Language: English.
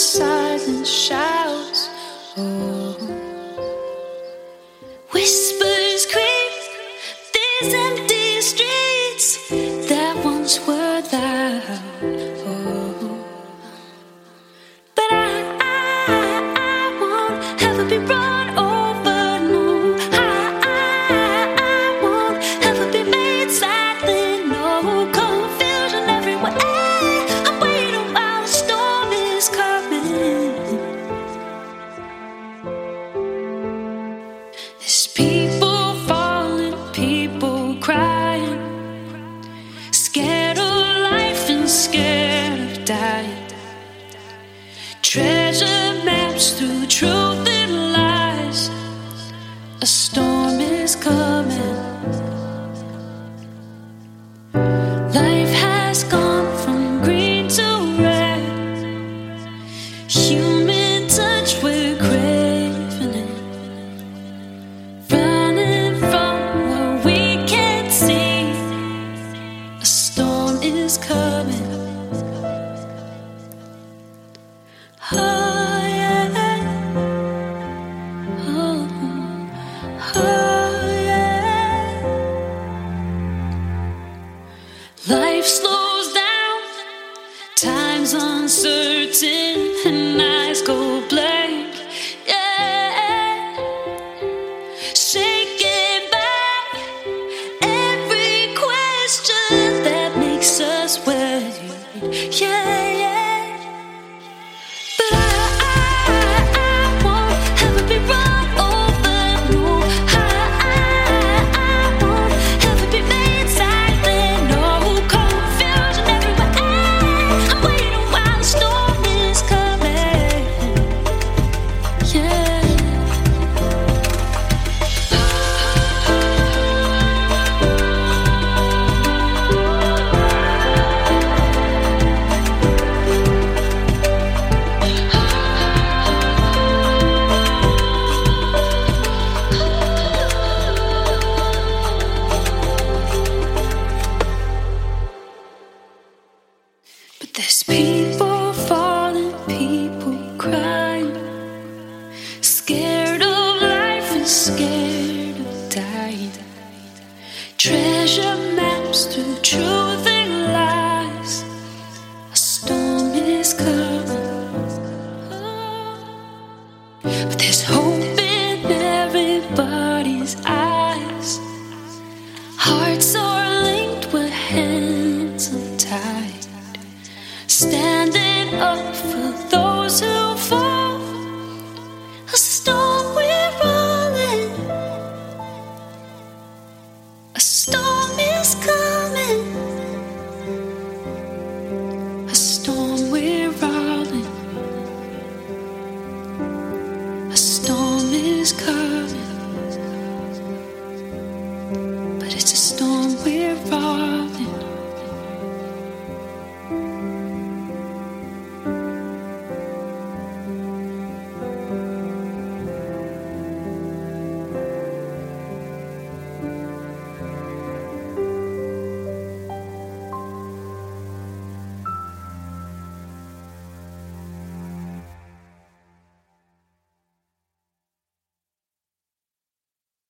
silence shouts. Oh. Whispers creep these empty streets that once were loud. Oh. But I won't ever be run over. No, I won't ever be made silent. No confusion everywhere. I'm waiting while the storm is coming. There's people falling, people crying, scared of life and scared of dying. Treasure maps through truth and lies. A storm is coming. Life has gone from green to red. Human touch, we're craving it. Running from what we can't see. A storm is coming. Oh yeah, oh yeah. Life slows down, time's uncertain, and eyes go blank. Yeah, shaking back every question that makes us wait. Yeah, yeah. But I won't ever be run over. No, I won't ever be made silent. No confusion everywhere. I'm waiting while the storm is coming. Yeah. But there's people falling, people crying, scared of life and scared of dying. Treasure maps through truth and lies. A storm is coming. But there's hope in everybody's eyes. Hearts are linked with hands untied. Standing up for those who fall. A storm we're rolling. A storm is coming. A storm we're rolling. A storm is coming.